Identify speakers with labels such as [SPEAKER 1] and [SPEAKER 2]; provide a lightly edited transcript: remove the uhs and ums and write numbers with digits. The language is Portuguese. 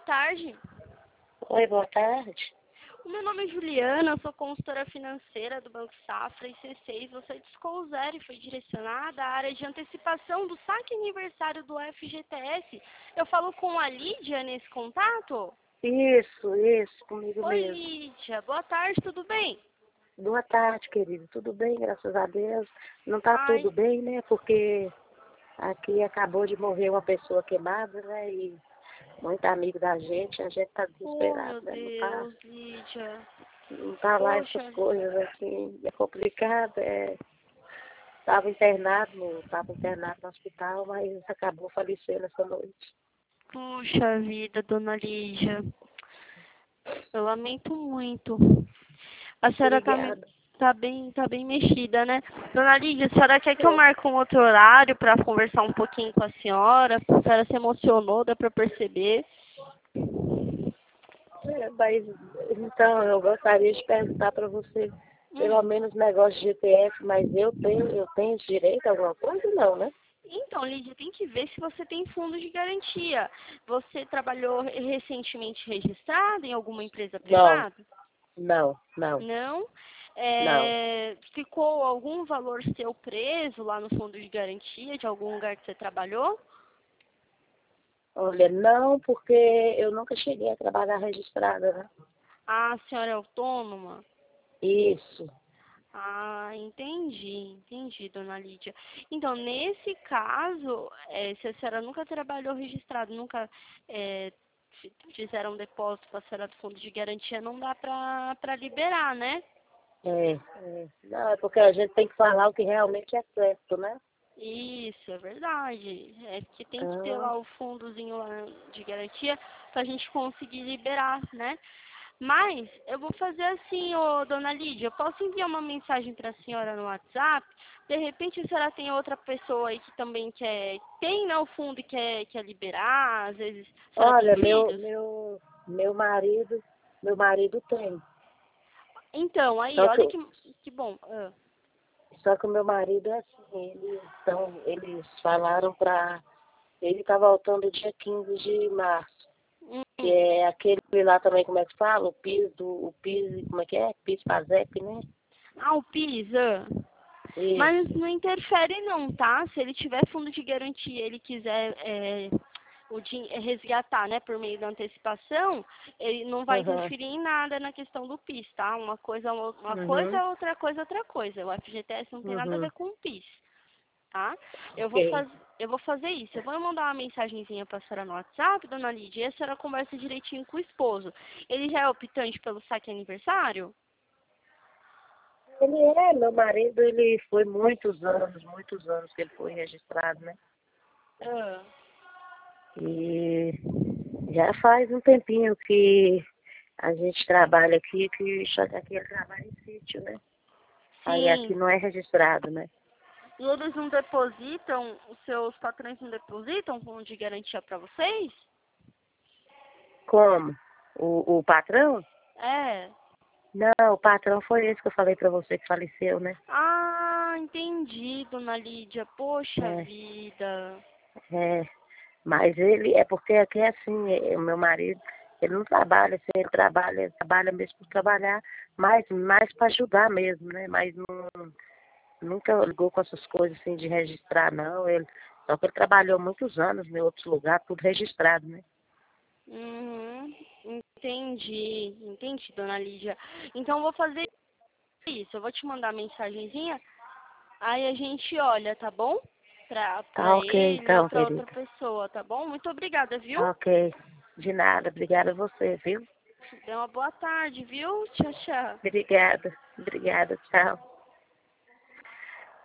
[SPEAKER 1] tarde.
[SPEAKER 2] Oi, boa tarde.
[SPEAKER 1] O meu nome é Juliana, eu sou consultora financeira do Banco Safra e C6. Você discou o zero e foi direcionada à área de antecipação do saque aniversário do FGTS. Eu falo com a Lídia nesse contato?
[SPEAKER 2] Isso, comigo
[SPEAKER 1] Oi,
[SPEAKER 2] mesmo.
[SPEAKER 1] Lídia. Boa tarde, tudo bem?
[SPEAKER 2] Boa tarde, querido. Tudo bem, graças a Deus. Não tá
[SPEAKER 1] Ai,
[SPEAKER 2] tudo bem, né? Porque aqui acabou de morrer uma pessoa queimada, né? E muito amigo da gente, a gente tá
[SPEAKER 1] oh meu
[SPEAKER 2] desesperado, né?
[SPEAKER 1] Deus, Lídia.
[SPEAKER 2] Não tá lá essas
[SPEAKER 1] Poxa,
[SPEAKER 2] coisas assim, é complicado, tava internado no hospital, mas acabou falecendo essa noite.
[SPEAKER 1] puxa vida, dona Lídia. Eu lamento muito. A senhora
[SPEAKER 2] Obrigada.
[SPEAKER 1] tá bem mexida, né? Dona Lídia, a senhora quer que eu marque um outro horário para conversar um pouquinho com a senhora? A senhora se emocionou, dá para perceber.
[SPEAKER 2] Mas então eu gostaria de perguntar para você, pelo menos negócio de GTF, mas eu tenho esse direito a alguma coisa? Não, né?
[SPEAKER 1] Então, Lídia, tem que ver se você tem fundo de garantia. Você trabalhou recentemente registrada em alguma empresa
[SPEAKER 2] Não,
[SPEAKER 1] privada?
[SPEAKER 2] não, não,
[SPEAKER 1] Não?
[SPEAKER 2] não.
[SPEAKER 1] Ficou algum valor seu preso lá no fundo de garantia de algum lugar que você trabalhou?
[SPEAKER 2] Olha, não, porque eu nunca cheguei a trabalhar registrada, né?
[SPEAKER 1] Ah, a senhora é autônoma?
[SPEAKER 2] Isso.
[SPEAKER 1] Ah, entendi, dona Lídia. Então, nesse caso, se a senhora nunca trabalhou registrado, nunca é, fizeram um depósito para a senhora do fundo de garantia, não dá para liberar, né?
[SPEAKER 2] Não, é porque a gente tem que falar o que realmente é certo, né?
[SPEAKER 1] Isso, é verdade. É que tem que ter
[SPEAKER 2] Ah,
[SPEAKER 1] lá o fundozinho lá de garantia para a gente conseguir liberar, né? Mas eu vou fazer assim, ô dona Lídia, eu posso enviar uma mensagem para a senhora no WhatsApp? De repente a senhora tem outra pessoa aí que também tem né, o fundo e quer liberar, às vezes a senhora tem
[SPEAKER 2] olha,
[SPEAKER 1] filhos?
[SPEAKER 2] meu marido tem.
[SPEAKER 1] Então, aí,
[SPEAKER 2] Só que,
[SPEAKER 1] olha que bom. Ah,
[SPEAKER 2] só que o meu marido é assim, eles falaram ele tá voltando dia 15 de março. Que
[SPEAKER 1] hum.
[SPEAKER 2] é aquele lá também, como é que fala? O PIS, como é que é? PIS PASEP, né?
[SPEAKER 1] Ah, o PIS, ah. Mas
[SPEAKER 2] Isso.
[SPEAKER 1] não interfere não, tá? Se ele tiver fundo de garantia, ele quiser resgatar, né, por meio da antecipação, ele não vai
[SPEAKER 2] Uhum.
[SPEAKER 1] interferir em nada na questão do PIS, tá? Uma
[SPEAKER 2] Uhum.
[SPEAKER 1] coisa, outra coisa. O FGTS não tem nada a
[SPEAKER 2] Uhum.
[SPEAKER 1] ver com o PIS, tá?
[SPEAKER 2] Ok.
[SPEAKER 1] Eu vou fazer isso. Eu vou mandar uma mensagenzinha pra senhora no WhatsApp, dona Lídia, e a senhora conversa direitinho com o esposo. Ele já é optante pelo saque aniversário?
[SPEAKER 2] Meu marido, ele foi muitos anos que ele foi registrado, né?
[SPEAKER 1] Ah.
[SPEAKER 2] E já faz um tempinho que a gente trabalha aqui, só que aqui ele trabalha em sítio, né? Aí aqui
[SPEAKER 1] Sim.
[SPEAKER 2] não é registrado, né?
[SPEAKER 1] E eles não depositam, os seus patrões não depositam fundo de garantia para vocês?
[SPEAKER 2] Como? O patrão?
[SPEAKER 1] É.
[SPEAKER 2] Não, o patrão foi esse que eu falei pra você que faleceu, né?
[SPEAKER 1] Ah, entendi, dona Lídia. Poxa
[SPEAKER 2] É,
[SPEAKER 1] vida.
[SPEAKER 2] é. Mas é porque aqui é assim, o meu marido, ele não trabalha, assim, ele trabalha mesmo por trabalhar, mas mais para ajudar mesmo, né? Mas nunca ligou com essas coisas assim de registrar, não. Só que ele trabalhou muitos anos em outros lugares, tudo registrado, né?
[SPEAKER 1] Uhum, entendi, dona Lídia. Então eu vou fazer isso, eu vou te mandar a mensagenzinha, aí a gente olha, tá bom?
[SPEAKER 2] Tá
[SPEAKER 1] Pra
[SPEAKER 2] ok,
[SPEAKER 1] ele ou
[SPEAKER 2] então,
[SPEAKER 1] pra outra
[SPEAKER 2] querido.
[SPEAKER 1] pessoa, tá bom? Muito obrigada, viu?
[SPEAKER 2] Tá ok. De nada, obrigada a você, viu?
[SPEAKER 1] Dê uma boa tarde, viu? Tchau, tchau.
[SPEAKER 2] Obrigada, tchau.